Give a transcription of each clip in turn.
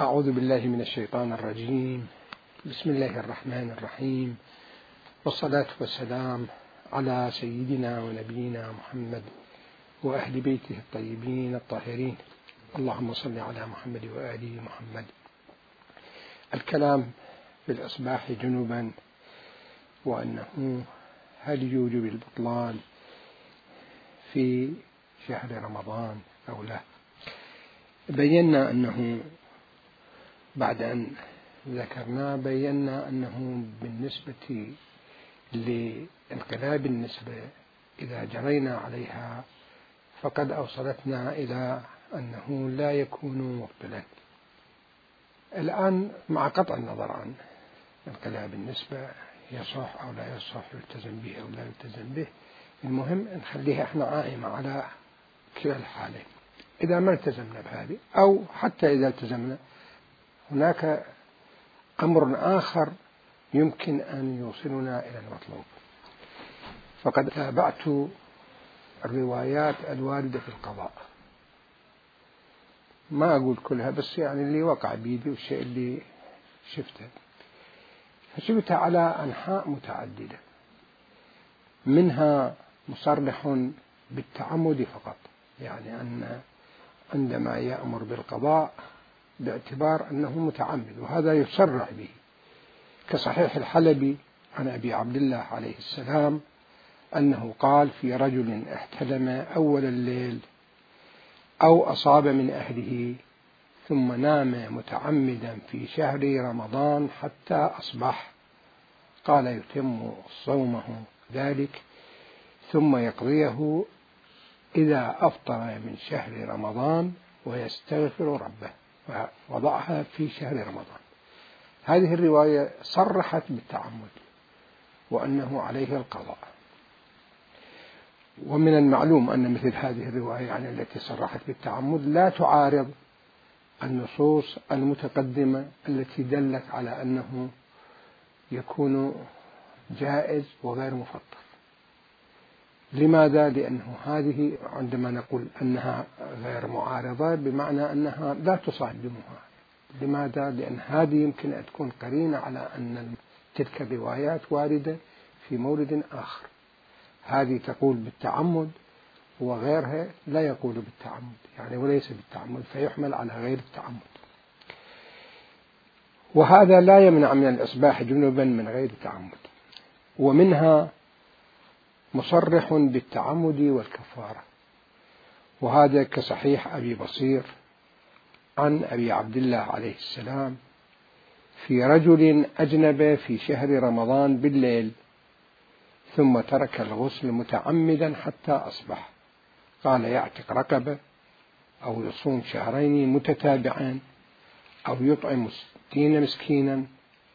أعوذ بالله من الشيطان الرجيم. بسم الله الرحمن الرحيم، والصلاة والسلام على سيدنا ونبينا محمد وأهل بيته الطيبين الطاهرين، اللهم صل على محمد وآل محمد. الكلام في الإصباح جنبا، وأنه هل يوجب البطلان في شهر رمضان أو لا. بينا أنه بعد أن ذكرنا بينا أنه بالنسبة لانقلاب النسبة إذا جرينا عليها فقد أوصلتنا إلى أنه لا يكون مبطلا. الآن مع قطع النظر عن انقلاب النسبة يصح أو لا يصح، يلتزم به أو لا يلتزم به، المهم نخليها احنا عائمة على كلا الحالين. إذا ما التزمنا بهذه أو حتى إذا التزمنا، هناك أمر آخر يمكن أن يوصلنا إلى المطلوب. فقد تابعت الروايات الواردة في القضاء، ما أقول كلها بس يعني اللي وقع بيدي والشيء اللي شفته، فشفت على أنحاء متعددة، منها مصرح بالتعمد فقط، يعني أن عندما يأمر بالقضاء باعتبار أنه متعمد، وهذا يصرح به، كصحيح الحلبي عن أبي عبد الله عليه السلام أنه قال في رجل احتلم أول الليل أو أصاب من أهله ثم نام متعمدا في شهر رمضان حتى أصبح، قال يتم صومه ذلك ثم يقضيه إذا أفطر من شهر رمضان ويستغفر ربه، ووضعها في شهر رمضان. هذه الرواية صرحت بالتعمد وأنه عليه القضاء، ومن المعلوم أن مثل هذه الرواية يعني التي صرحت بالتعمد لا تعارض النصوص المتقدمة التي دلت على أنه يكون جائز وغير مفطر. لماذا؟ لأنه هذه عندما نقول أنها غير معارضة بمعنى أنها لا تصادمها. لماذا؟ لأن هذه يمكن أن تكون قرينة على أن تلك الروايات واردة في مورد آخر، هذه تقول بالتعمد وغيرها لا يقول بالتعمد، يعني وليس بالتعمد، فيحمل على غير التعمد. وهذا لا يمنع من الإصباح جنبا من غير تعمد. ومنها مصرح بالتعمد والكفارة، وهذا كصحيح أبي بصير عن أبي عبد الله عليه السلام في رجل أجنب في شهر رمضان بالليل ثم ترك الغسل متعمدا حتى أصبح، قال يعتق رقبة أو يصوم شهرين متتابعين أو يطعم 60 مسكينا.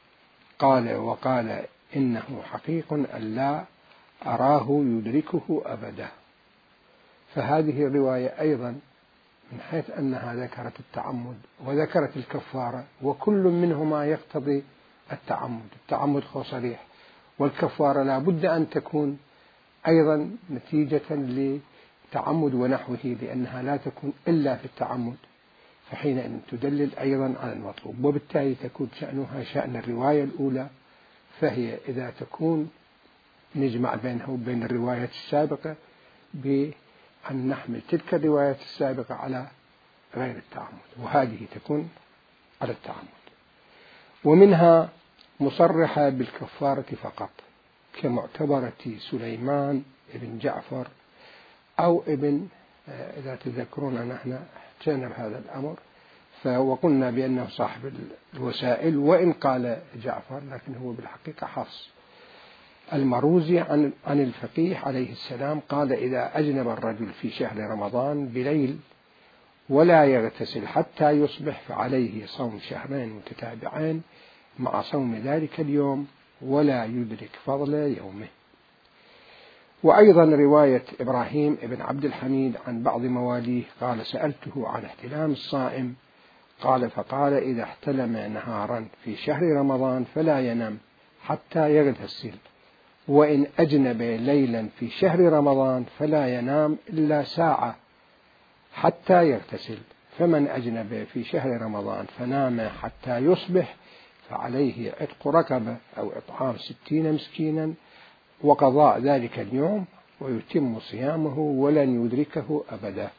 وقال إنه حقيق أن لا أراه يدركه أبدا. فهذه الرواية أيضا من حيث أنها ذكرت التعمد وذكرت الكفارة، وكل منهما يقتضي التعمد. التعمد هو صريح، والكفارة لا بد أن تكون أيضا نتيجة لتعمد ونحوه، لأنها لا تكون إلا في التعمد، فحينئذ تدلل أيضا على المطلوب، وبالتالي تكون شأنها شأن الرواية الأولى. فهي إذا تكون نجمع بينه وبين الرواية السابقة بأن نحمل تلك الرواية السابقة على غير التعمد، وهذه تكون على التعمد. ومنها مصرحة بالكفارة فقط، كمعتبرة سليمان ابن جعفر أو ابن، إذا تذكرون نحن احتجنا بهذا الأمر وقلنا بأنه صاحب الوسائل، وإن قال جعفر لكن هو بالحقيقة حفص. المروزي عن الفقيه عليه السلام قال إذا أجنب الرجل في شهر رمضان بليل ولا يغتسل حتى يصبح فعليه صوم شهرين متتابعين مع صوم ذلك اليوم ولا يدرك فضل يومه. وأيضا رواية إبراهيم ابن عبد الحميد عن بعض مواليه قال سألته عن احتلام الصائم، فقال إذا احتلم نهارا في شهر رمضان فلا ينام حتى يغتسل، وإن أجنب ليلا في شهر رمضان فلا ينام إلا ساعة حتى يغتسل، فمن أجنب في شهر رمضان فنام حتى يصبح فعليه عتق رقبة أو إطعام 60 مسكينا وقضاء ذلك اليوم ويتم صيامه ولن يدركه أبدا.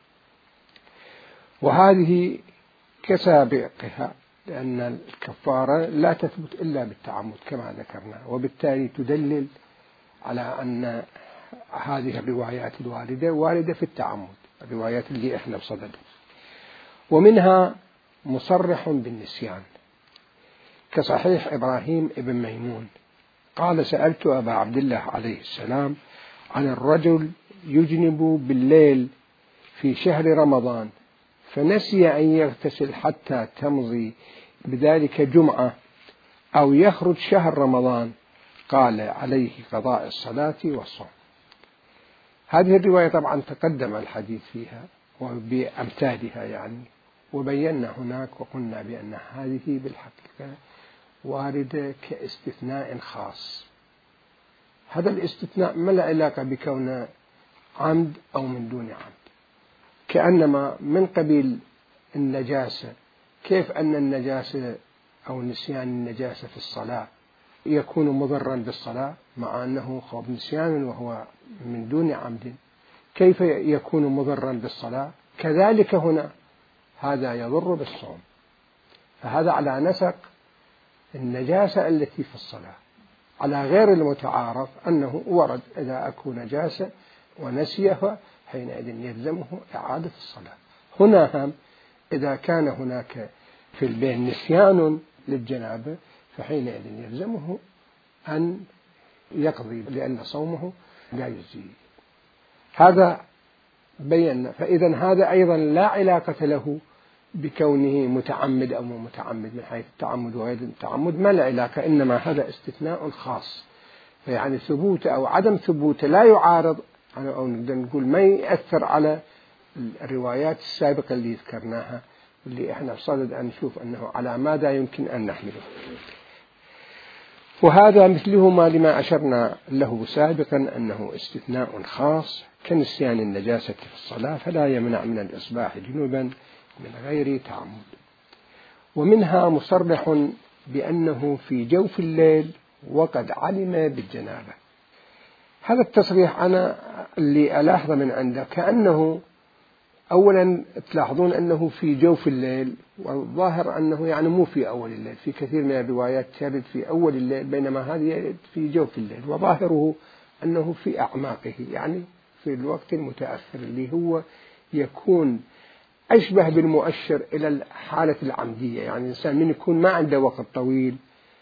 وهذه كسابقها، لأن الكفارة لا تثبت إلا بالتعمد كما ذكرنا، وبالتالي تدلل على أن هذه الروايات الواردة واردة في التعمد، الروايات اللي احنا بصددها. ومنها مصرح بالنسيان كصحيح إبراهيم ابن ميمون قال: سألت أبا عبد الله عليه السلام عن الرجل يجنب بالليل في شهر رمضان فنسي أن يغتسل حتى تمضي بذلك جمعة أو يخرج شهر رمضان، قال: عليه قضاء الصلاة والصوم. هذه الرواية طبعا تقدم الحديث فيها وبأمثالها يعني، وبينا هناك وقلنا بأن هذه بالحقيقة واردة كاستثناء خاص. هذا الاستثناء ما له علاقة بكونه عمد أو من دون عمد، كأنما من قبيل النجاسة. كيف أن النجاسة أو نسيان النجاسة في الصلاة يكون مضرا بالصلاة مع أنه خوف نسيان وهو من دون عمد، كيف يكون مضرا بالصلاة؟ كذلك هنا هذا يضر بالصوم. فهذا على نسق النجاسة التي في الصلاة، على غير المتعارف أنه ورد إذا أكو نجاسة ونسيه حينئذ يلزمه إعادة الصلاة. هنا هم إذا كان هناك في البين نسيان للجنابة فحينئذ يلزمه أن يقضي لأن صومه لا يجزي. هذا بينا. فإذا هذا أيضا لا علاقة له بكونه متعمد أو متعمد من حيث التعمد وغير التعمد، ما له علاقة، إنما هذا استثناء خاص. فيعني ثبوت أو عدم ثبوت لا يعارض أو نقدر نقول ما يأثر على الروايات السابقة اللي ذكرناها، واللي احنا بصدد أن نشوف أنه على ماذا يمكن أن نحمله. وهذا مثلهما لما أشرنا له سابقا أنه استثناء خاص كنسيان النجاسة في الصلاة، فلا يمنع من الإصباح جنوبا من غير تعمد. ومنها مصرح بأنه في جوف الليل وقد علم بالجنابة. هذا التصريح أنا اللي ألاحظ من عنده كأنه أولا تلاحظون أنه في جوف الليل، والظاهر أنه يعني مو في أول الليل، في كثير من الروايات ترد في أول الليل بينما هذه في جوف الليل، وظاهره أنه في أعماقه يعني في الوقت المتأخر اللي هو يكون أشبه بالمؤشر إلى الحالة العمدية. يعني الإنسان من يكون ما عنده وقت طويل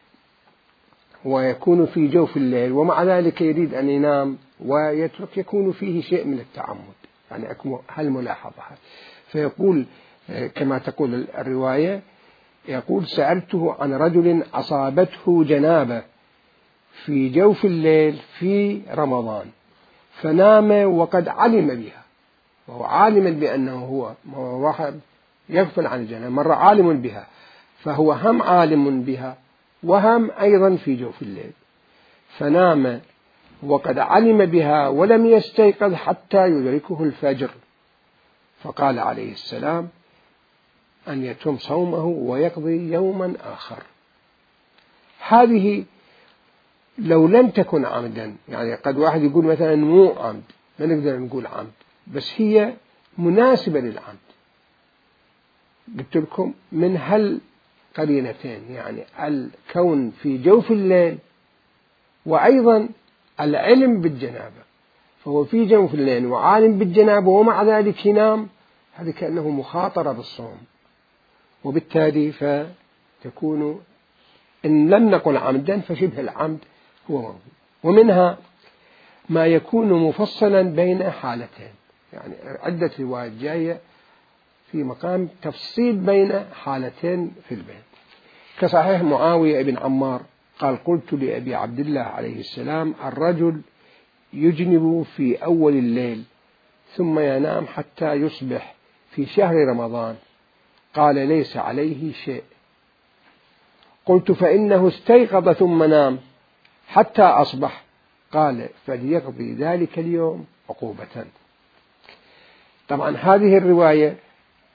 ويكون في جوف الليل ومع ذلك يريد أن ينام ويترك، يكون فيه شيء من التعمد، يعني هالملاحظة. فيقول كما تقول الرواية، يقول: سألته عن رجل أصابته جنابة في جوف الليل في رمضان فنام وقد علم بها، وهو عالم بأنه هو واحد يغفل عن الجنابة مرة عالم بها، فهو هم عالم بها وهم أيضا في جوف الليل، فنام وقد علم بها ولم يستيقظ حتى يدركه الفجر، فقال عليه السلام أن يتم صومه ويقضي يوما آخر. هذه لو لم تكن عمدا، يعني قد واحد يقول مثلا مو عمد، ما نقدر نقول عمد، بس هي مناسبة للعمد. قلت لكم من هالقرينتين، يعني الكون في جوف الليل وأيضا العلم بالجنابة، فهو في جوف الليل وعالم بالجنابة ومع ذلك ينام، هذا كأنه مخاطرة بالصوم، وبالتالي فتكون إن لم نقل عمدا فشبه العمد هو موجود. ومنها ما يكون مفصلا بين حالتين، يعني عدة روايات جاية في مقام تفصيل بين حالتين في البيت، كصحيح معاوية بن عمار قال: قلت لأبي عبد الله عليه السلام: الرجل يجنب في أول الليل ثم ينام حتى يصبح في شهر رمضان، قال: ليس عليه شيء. قلت: فإنه استيقظ ثم نام حتى أصبح، قال: فليقضي ذلك اليوم عقوبة. طبعا هذه الرواية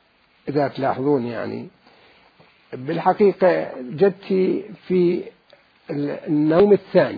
إذا تلاحظون يعني بالحقيقة جدتي في النوم الثاني.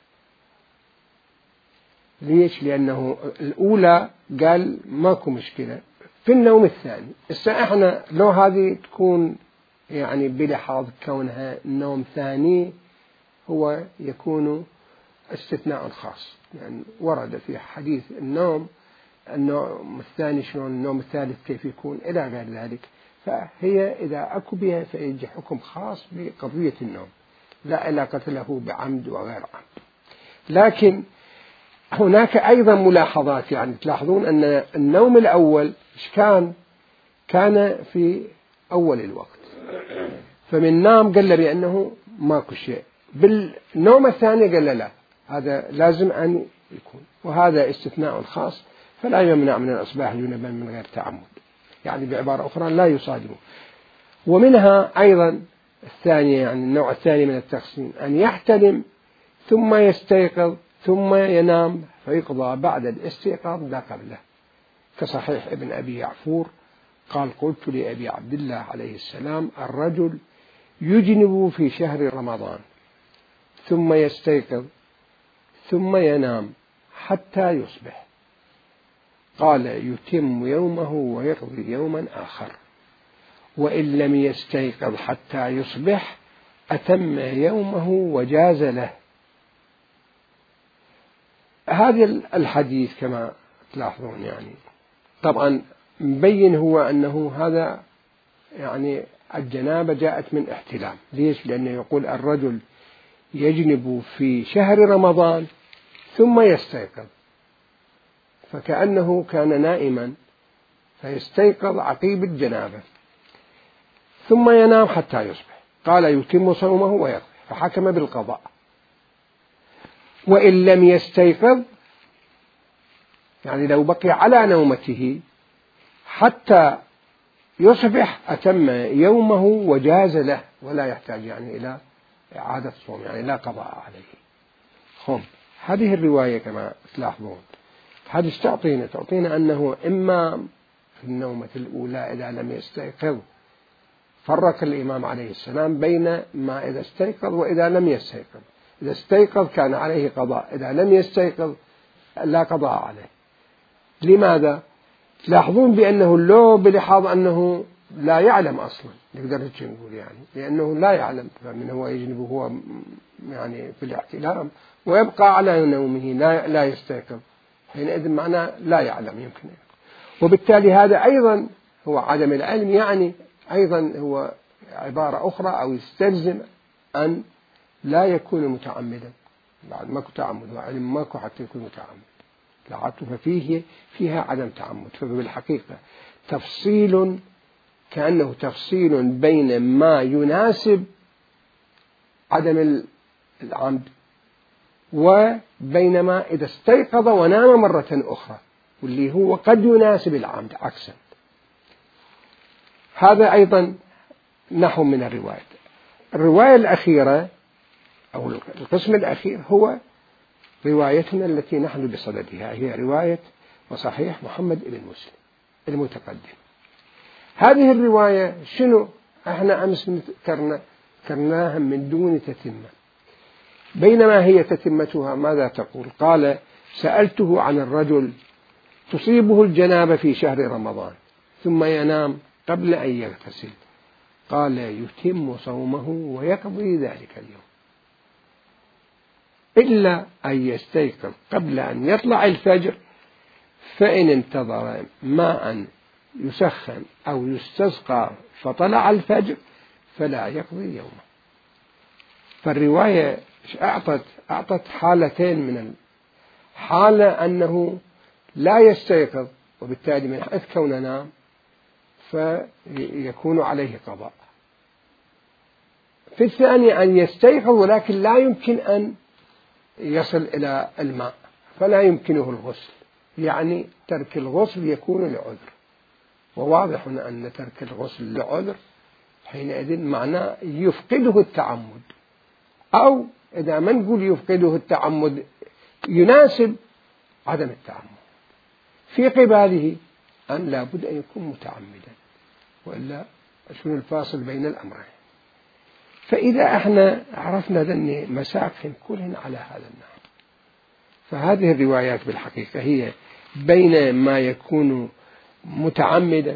ليش؟ لأنه الأولى قال ماكو مشكلة في النوم الثاني. احنا لو هذه تكون يعني بلحاظ كونها النوم ثاني هو يكون استثناء خاص، يعني ورد في حديث النوم الثاني شلون، النوم الثالث كيف يكون إلى غير ذلك. فهي إذا أكو بها فيجي حكم خاص بقضية النوم، لا علاقة له بعمد وغير عمد. لكن هناك أيضا ملاحظات، يعني تلاحظون أن النوم الأول كان في أول الوقت، فمن نام قال له بأنه ماكو شيء. بالنوم الثاني قال له لا، هذا لازم أن يكون، وهذا استثناء خاص فلا يمنع من الإصباح جنبا من غير تعمد، يعني بعبارة أخرى لا يصادمه. ومنها أيضا الثانية، يعني النوع الثاني من التقسيم، أن يحتلم ثم يستيقظ ثم ينام فيقضى بعد الاستيقاظ لا قبله، كصحيح ابن أبي يعفور قال قلت لأبي عبد الله عليه السلام الرجل يجنب في شهر رمضان ثم يستيقظ ثم ينام حتى يصبح، قال يتم يومه ويقضي يوما آخر، وإن لم يستيقظ حتى يصبح أتم يومه وجاز له. هذا الحديث كما تلاحظون يعني طبعا مبين هو أنه هذا يعني الجنابة جاءت من احتلام. ليش؟ لأنه يقول الرجل يجنب في شهر رمضان ثم يستيقظ، فكأنه كان نائما فيستيقظ عقيب الجنابة ثم ينام حتى يصبح، قال يتم صومه ويقضي، فحكم بالقضاء. وإن لم يستيقظ يعني لو بقي على نومته حتى يصبح أتم يومه وجاز له، ولا يحتاج يعني إلى إعادة صوم، يعني لا قضاء عليه. هذه الرواية كما تلاحظون هذه تعطينا أنه إما في النومة الأولى إذا لم يستيقظ فرق الإمام عليه السلام بين ما إذا استيقظ وإذا لم يستيقظ. إذا استيقظ كان عليه قضاء، إذا لم يستيقظ لا قضاء عليه. لماذا؟ تلاحظون بأنه لو بلحاظ أنه لا يعلم أصلا، نقدر نقول يعني لأنه لا يعلم، فمن هو يجنب هو يعني في الاحتلام ويبقى على نومه لا يستيقظ، حينئذ معناه لا يعلم يمكن. وبالتالي هذا أيضا هو عدم العلم، يعني أيضا هو عبارة أخرى أو يستلزم أن لا يكون متعمدا، بعد ماكو تعمد وعلم ماكو حتى يكون متعمد. العاطفة فيها عدم تعمد، فبالحقيقة تفصيل كأنه تفصيل بين ما يناسب عدم العمد وبينما إذا استيقظ ونام مرة أخرى، واللي هو قد يناسب العمد عكسا. هذا أيضا نحو من الرواية. الرواية الأخيرة أو القسم الأخير هو روايتنا التي نحن بصددها، هي رواية وصحيح محمد بن مسلم المتقدم. هذه الرواية شنو؟ احنا أمس ذكرناها من دون تتمة، بينما هي تتمتها ماذا تقول؟ قال سألته عن الرجل تصيبه الجنابة في شهر رمضان ثم ينام قبل أن يغتسل، قال يتم صومه ويقضي ذلك اليوم إلا أن يستيقظ قبل أن يطلع الفجر، فإن انتظر ماء يسخن أو يستسقى فطلع الفجر فلا يقضي يومه. فالرواية أعطت حالتين، من حالة أنه لا يستيقظ وبالتالي من حيث كونه نام فيكون عليه قضاء. في الثانية أن يستيقظ ولكن لا يمكن أن يصل إلى الماء فلا يمكنه الغسل، يعني ترك الغسل يكون لعذر، وواضح أن ترك الغسل لعذر حينئذ معناه يفقده التعمد، أو إذا ما نقول يفقده التعمد يناسب عدم التعمد، في قباله أن لا بد أن يكون متعمدا. وإلا شنو الفاصل بين الأمرين؟ فإذا احنا عرفنا ذني مساكن كلهن على هذا النحو، فهذه الروايات بالحقيقة هي بين ما يكون متعمدا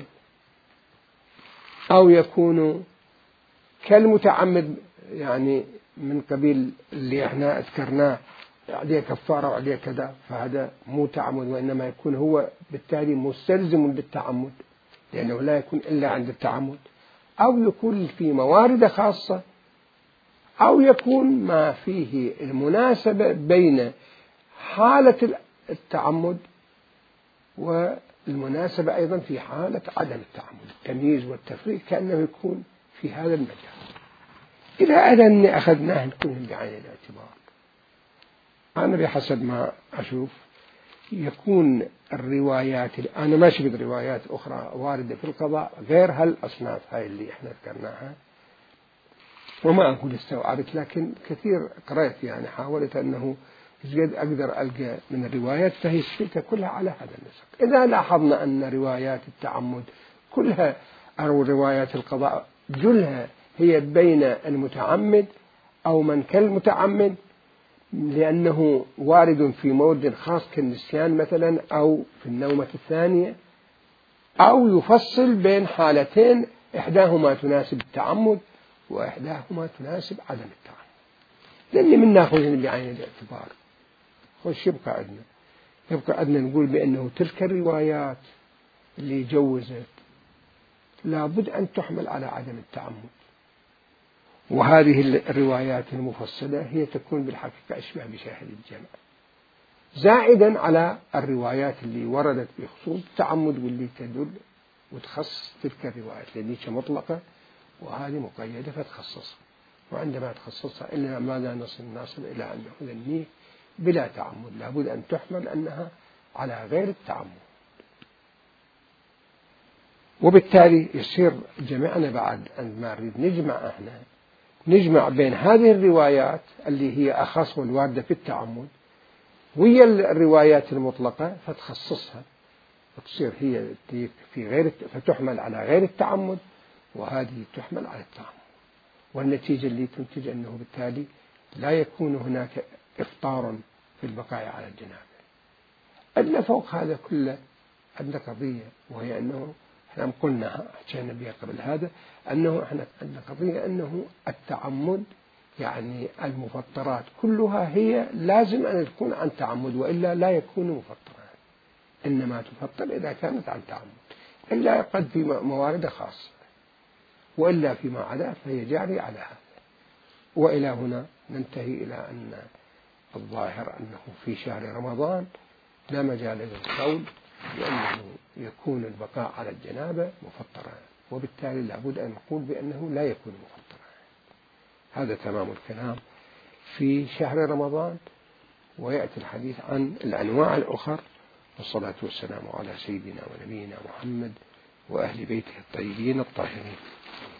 أو يكون كالمتعمد، يعني من قبيل اللي احنا اذكرناه عليه كفارة وعليه كذا، فهذا مو تعمد، وإنما يكون هو بالتالي مستلزم بالتعمد لأنه لا يكون إلا عند التعمد، أو يكون في موارد خاصة، أو يكون ما فيه المناسبة بين حالة التعمد والمناسبة أيضا في حالة عدم التعمد، التمييز والتفريق كأنه يكون في هذا المجال. إذا أذن أخذناه كلهم بعين الاعتبار، أنا بحسب ما أشوف يكون الروايات، أنا ما شفت روايات أخرى واردة في القضاء غير هالأصناف هاي اللي إحنا ذكرناها، وما أقول استوعبت، لكن كثير قرأت، يعني حاولت أنه قد أقدر ألقى من الروايات، فهي سفلتها كلها على هذا النسق. إذا لاحظنا أن روايات التعمد كلها أو روايات القضاء جلها هي بين المتعمد أو من كالمتعمد، لأنه وارد في مورد خاص كالنسيان مثلا أو في النومة الثانية، أو يفصل بين حالتين إحداهما تناسب التعمد وإحداهما تناسب عدم التعمد، لأن من ناخذ بعين الاعتبار. خش يبقى عندنا نقول بأنه تلك الروايات اللي جوزت لابد أن تحمل على عدم التعمد، وهذه الروايات المفصلة هي تكون بالحقيقة أشبه بشاهد الجمع، زائدا على الروايات اللي وردت بخصوص التعمد واللي تدل وتخصص تلك الروايات، لأنها مطلقة وهذه مقيدة فتخصصها، وعندما تخصصها إلا ماذا نصل إلى أنه ذنيه بلا تعمد، لابد أن تحمل أنها على غير التعمد. وبالتالي يصير جمعنا بعد أن ما نريد نجمع بين هذه الروايات اللي هي أخص والواردة في التعمد وهي الروايات المطلقة فتخصصها، وتصير هي فتحمل على غير التعمد، وهذه تحمل على التعمد، والنتيجة اللي تنتج أنه بالتالي لا يكون هناك إفطار في البقاء على الجنابة. أدنى فوق هذا كله عندنا قضية، وهي أنه احنا قلنا حكينا بها قبل هذا، أنه احنا عندنا قضية أنه التعمد يعني المفطرات كلها هي لازم أن تكون عن تعمد، وإلا لا يكون مفطرا، إنما تفطر إذا كانت عن تعمد، إلا قد في موارد خاصة، وإلا فيما عدا فهي جاري على هذا. وإلى هنا ننتهي إلى أن الظاهر أنه في شهر رمضان لا مجال للقول بأنه يكون البقاء على الجنابة مفطرا، وبالتالي لابد أن نقول بأنه لا يكون مفطرا. هذا تمام الكلام في شهر رمضان، ويأتي الحديث عن الأنواع الأخرى، والصلاة والسلام على سيدنا ونبينا محمد وأهل بيته الطيبين الطاهرين.